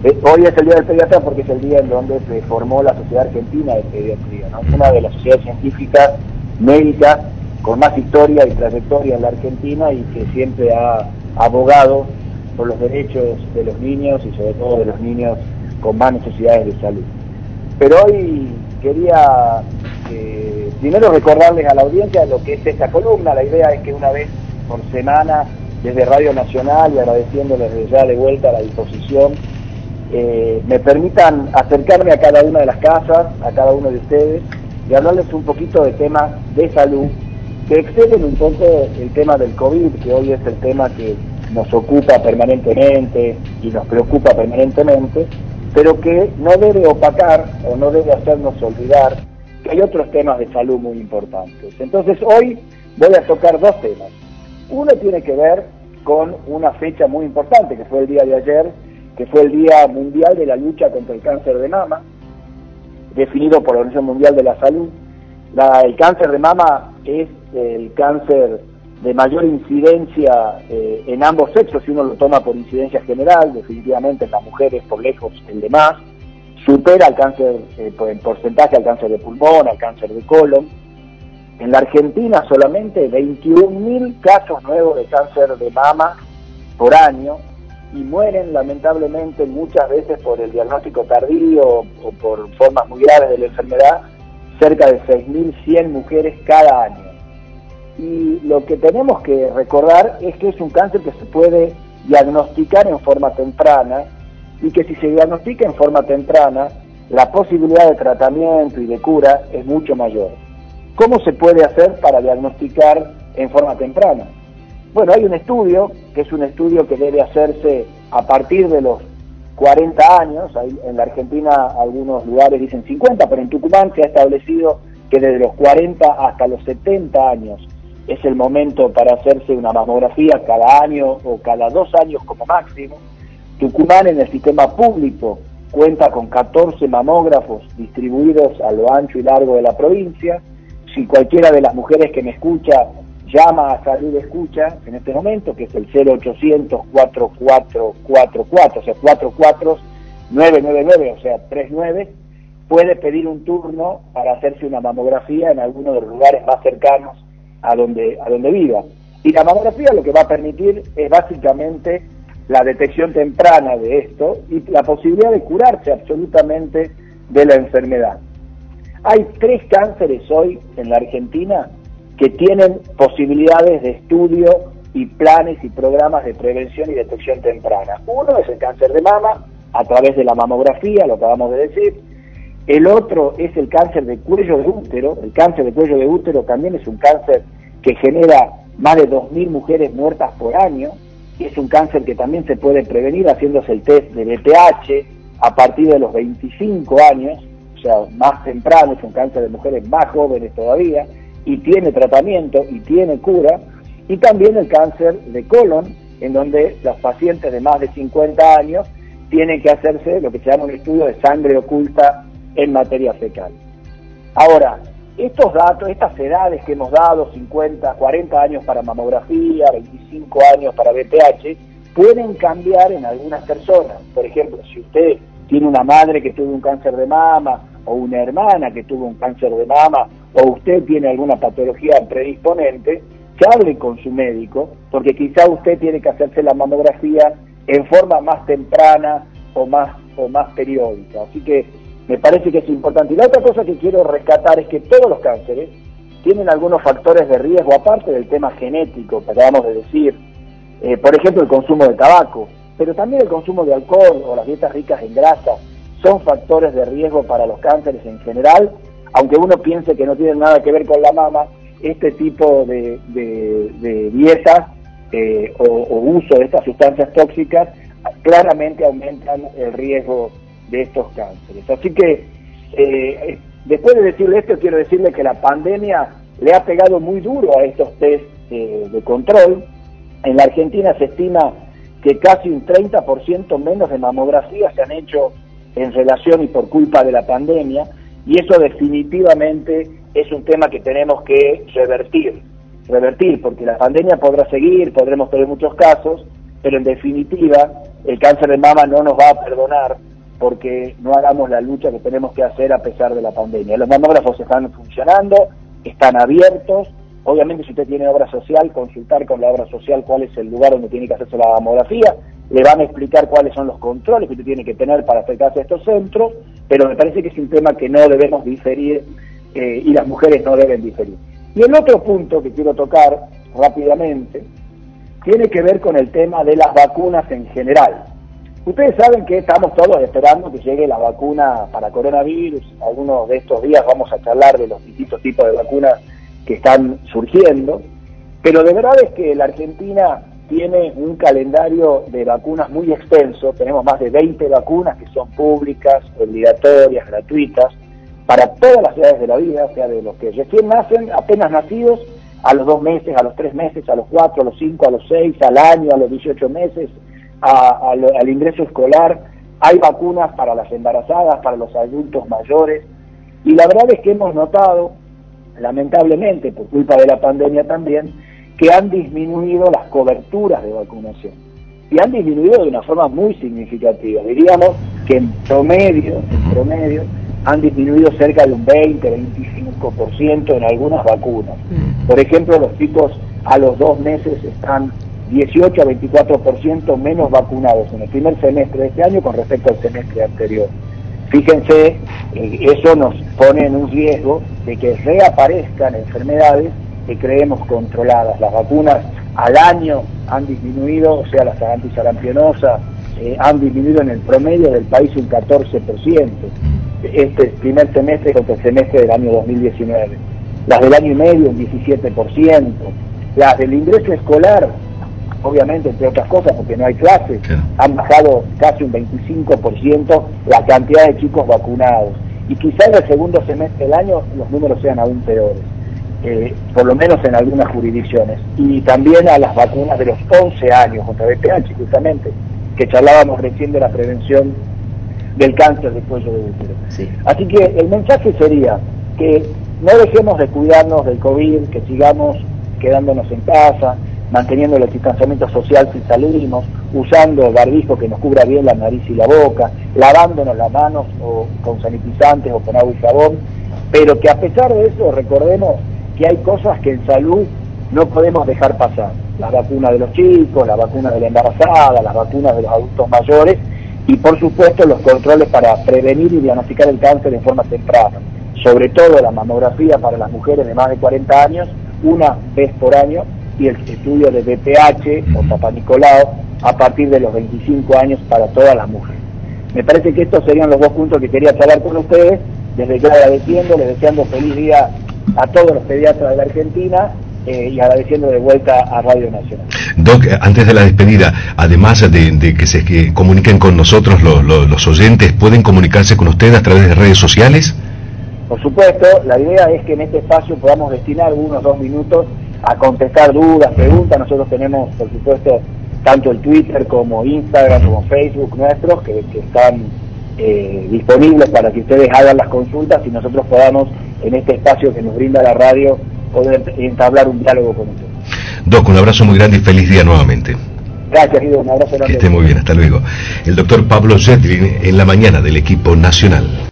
Hoy es el Día del Pediatra porque es el día en donde se formó la Sociedad Argentina de Pediatría, ¿no? Es una de las sociedades científicas médicas con más historia y trayectoria en la Argentina y que siempre ha abogado por los derechos de los niños y sobre todo de los niños con más necesidades de salud. Pero hoy quería primero recordarles a la audiencia lo que es esta columna. La idea es que una vez por semana desde Radio Nacional, y agradeciéndoles desde ya de vuelta la disposición, me permitan acercarme a cada una de las casas, a cada uno de ustedes, y hablarles un poquito de temas de salud que exceden un poco el tema del COVID, que hoy es el tema que nos ocupa permanentemente y nos preocupa permanentemente, pero que no debe opacar o no debe hacernos olvidar que hay otros temas de salud muy importantes. Entonces hoy voy a tocar dos temas. Uno tiene que ver con una fecha muy importante, que fue el día de ayer, que fue el Día Mundial de la Lucha contra el Cáncer de Mama, definido por la Organización Mundial de la Salud. El cáncer de mama es el cáncer de mayor incidencia en ambos sexos, si uno lo toma por incidencia general, definitivamente en las mujeres por lejos el de más, supera al cáncer, en porcentaje al cáncer de pulmón, al cáncer de colon. En la Argentina solamente 21.000 casos nuevos de cáncer de mama por año, y mueren lamentablemente muchas veces por el diagnóstico tardío o por formas muy graves de la enfermedad, cerca de 6.100 mujeres cada año. Y lo que tenemos que recordar es que es un cáncer que se puede diagnosticar en forma temprana, y que si se diagnostica en forma temprana, la posibilidad de tratamiento y de cura es mucho mayor. ¿Cómo se puede hacer para diagnosticar en forma temprana? Bueno, hay un estudio, que es un estudio que debe hacerse a partir de los 40 años, en la Argentina algunos lugares dicen 50, pero en Tucumán se ha establecido que desde los 40 hasta los 70 años es el momento para hacerse una mamografía cada año o cada 2 años como máximo. Tucumán en el sistema público cuenta con 14 mamógrafos distribuidos a lo ancho y largo de la provincia. Si cualquiera de las mujeres que me escucha llama a Salud Escucha en este momento, que es el 0800-4444, o sea, 44999, o sea, 39, puede pedir un turno para hacerse una mamografía en alguno de los lugares más cercanos a donde viva. Y la mamografía lo que va a permitir es básicamente la detección temprana de esto y la posibilidad de curarse absolutamente de la enfermedad. Hay 3 cánceres hoy en la Argentina que tienen posibilidades de estudio y planes y programas de prevención y detección temprana. Uno es el cáncer de mama, a través de la mamografía, lo acabamos de decir. El otro es el cáncer de cuello de útero. El cáncer de cuello de útero también es un cáncer que genera más de 2.000 mujeres muertas por año, y es un cáncer que también se puede prevenir haciéndose el test de BPH a partir de los 25 años, o sea, más temprano. Es un cáncer de mujeres más jóvenes todavía, y tiene tratamiento y tiene cura. Y también el cáncer de colon, en donde los pacientes de más de 50 años tienen que hacerse lo que se llama un estudio de sangre oculta en materia fecal. Ahora, estos datos, estas edades que hemos dado, 50, 40 años para mamografía, 25 años para BPH, pueden cambiar en algunas personas. Por ejemplo, si usted tiene una madre que tuvo un cáncer de mama, o una hermana que tuvo un cáncer de mama, o usted tiene alguna patología predisponente, que hable con su médico, porque quizá usted tiene que hacerse la mamografía en forma más temprana o más periódica. Así que me parece que es importante. Y la otra cosa que quiero rescatar es que todos los cánceres tienen algunos factores de riesgo, aparte del tema genético, que acabamos de decir, por ejemplo, el consumo de tabaco, pero también el consumo de alcohol o las dietas ricas en grasa son factores de riesgo para los cánceres en general. Aunque uno piense que no tienen nada que ver con la mama, este tipo de dietas o uso de estas sustancias tóxicas claramente aumentan el riesgo de estos cánceres. Así que después de decirle esto, quiero decirle que la pandemia le ha pegado muy duro a estos test de control. En la Argentina se estima que casi un 30% menos de mamografías se han hecho en relación y por culpa de la pandemia, y eso definitivamente es un tema que tenemos que revertir, porque la pandemia podrá seguir, podremos tener muchos casos, pero en definitiva el cáncer de mama no nos va a perdonar porque no hagamos la lucha que tenemos que hacer a pesar de la pandemia. Los mamógrafos están funcionando, están abiertos. Obviamente, si usted tiene obra social, consultar con la obra social cuál es el lugar donde tiene que hacerse la mamografía. Le van a explicar cuáles son los controles que usted tiene que tener para acercarse a estos centros, pero me parece que es un tema que no debemos diferir y las mujeres no deben diferir. Y el otro punto que quiero tocar rápidamente tiene que ver con el tema de las vacunas en general. Ustedes saben que estamos todos esperando que llegue la vacuna para coronavirus. Algunos de estos días vamos a charlar de los distintos tipos de vacunas que están surgiendo, pero de verdad es que la Argentina tiene un calendario de vacunas muy extenso. Tenemos más de 20 vacunas que son públicas, obligatorias, gratuitas, para todas las edades de la vida, o sea, de los que recién nacen, apenas nacidos, a los 2 meses, a los 3 meses, a los 4, a los 5, a los 6, al año, a los 18 meses, al ingreso escolar. Hay vacunas para las embarazadas, para los adultos mayores, y la verdad es que hemos notado, lamentablemente, por culpa de la pandemia también, que han disminuido las coberturas de vacunación, y han disminuido de una forma muy significativa. Diríamos que en promedio, han disminuido cerca de un 20-25% en algunas vacunas. Por ejemplo, los chicos a los 2 meses están 18 a 24% menos vacunados en el primer semestre de este año con respecto al semestre anterior. Fíjense, eso nos pone en un riesgo de que reaparezcan enfermedades que creemos controladas. Las vacunas al año han disminuido, o sea, la antisarampionosa han disminuido en el promedio del país un 14%, este primer semestre contra el semestre del año 2019. Las del año y medio un 17%, las del ingreso escolar, obviamente, entre otras cosas, porque no hay clases, han bajado casi un 25% la cantidad de chicos vacunados. Y quizá en el segundo semestre del año los números sean aún peores, por lo menos en algunas jurisdicciones. Y también a las vacunas de los 11 años contra VPH, justamente, que charlábamos recién de la prevención del cáncer de cuello de útero. Sí. Así que el mensaje sería que no dejemos de cuidarnos del COVID, que sigamos quedándonos en casa, manteniendo el distanciamiento social si salimos, usando barbijo que nos cubra bien la nariz y la boca, lavándonos las manos o con sanitizantes o con agua y jabón, pero que a pesar de eso recordemos que hay cosas que en salud no podemos dejar pasar. La vacuna de los chicos, la vacuna de la embarazada, las vacunas de los adultos mayores y por supuesto los controles para prevenir y diagnosticar el cáncer en forma temprana. Sobre todo la mamografía para las mujeres de más de 40 años, una vez por año, y el estudio de VPH o Papá Nicolau a partir de los 25 años para todas las mujeres. Me parece que estos serían los 2 puntos que quería charlar con ustedes, desde ya agradeciéndoles, deseando feliz día a todos los pediatras de la Argentina y agradeciendo de vuelta a Radio Nacional. Doc, antes de la despedida, además de que se comuniquen con nosotros los oyentes, ¿pueden comunicarse con usted a través de redes sociales? Por supuesto, la idea es que en este espacio podamos destinar unos 2 minutos a contestar dudas, preguntas. Nosotros tenemos, por supuesto, tanto el Twitter como Instagram, como Facebook nuestros, que están disponibles para que ustedes hagan las consultas y nosotros podamos, en este espacio que nos brinda la radio, poder entablar un diálogo con ustedes. Doc, un abrazo muy grande y feliz día nuevamente. Gracias, Guido, un abrazo grande. Que esté muy bien, hasta luego. El doctor Pablo Zetlin en la mañana del equipo nacional.